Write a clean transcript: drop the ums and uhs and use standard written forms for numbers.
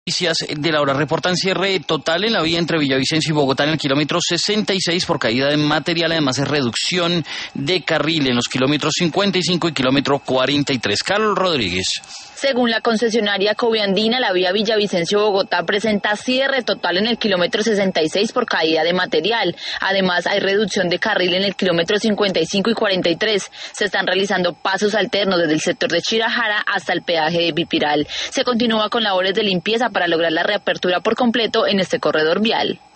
Noticias de la hora reportan cierre total en la vía entre Villavicencio y Bogotá en el kilómetro 66 por caída de material, además de reducción de carril en los kilómetros 55 y kilómetro 43. Carlos Rodríguez. Según la concesionaria Coviandina, la vía Villavicencio-Bogotá presenta cierre total en el kilómetro 66 por caída de material. Además, hay reducción de carril en el kilómetro 55 y 43. Se están realizando pasos alternos desde el sector de Chirajara hasta el peaje de Pipiral. Se continúa con labores de limpieza para lograr la reapertura por completo en este corredor vial.